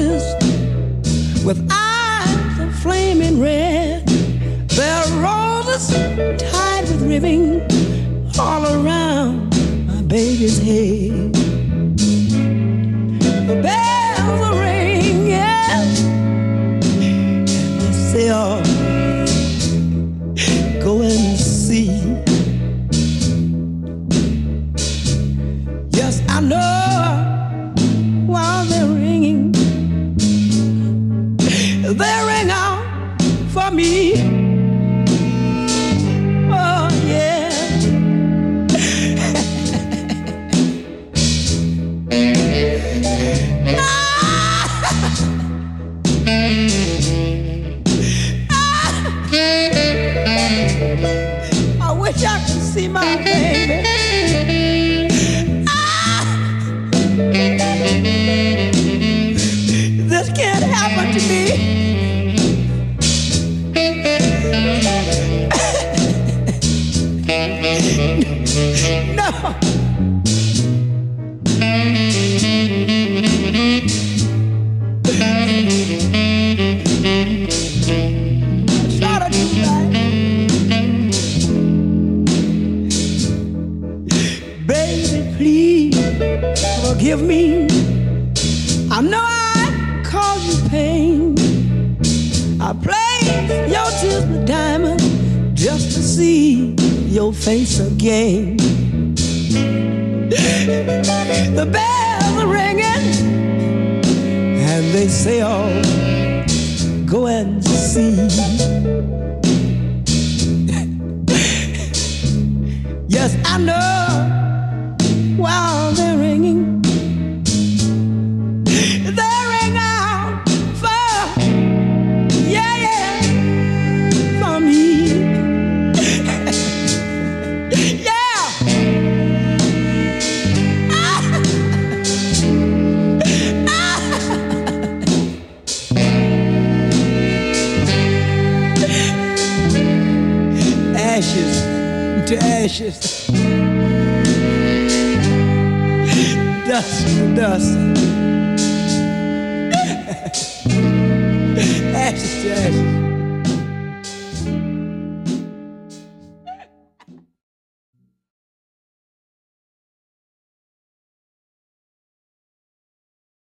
roses with eyes of flaming red. There are roses tied with ribbon all around my baby's head. The bells are ringing, and they say, oh, go and see. Yes, I know while they're ringing, they ring out for me. Oh, yeah. I wish I could see my baby. This can't happen to me. No. Try to do right. Baby, please forgive me. I know I caused you pain. I played your tears with diamonds just to see your face again. The bells are ringing, and they say, oh, go and see. Yes, I know while they're ringing, they ring out for, yeah, yeah, for me. Yeah. Ashes to ashes, dust to dust, ashes to ashes.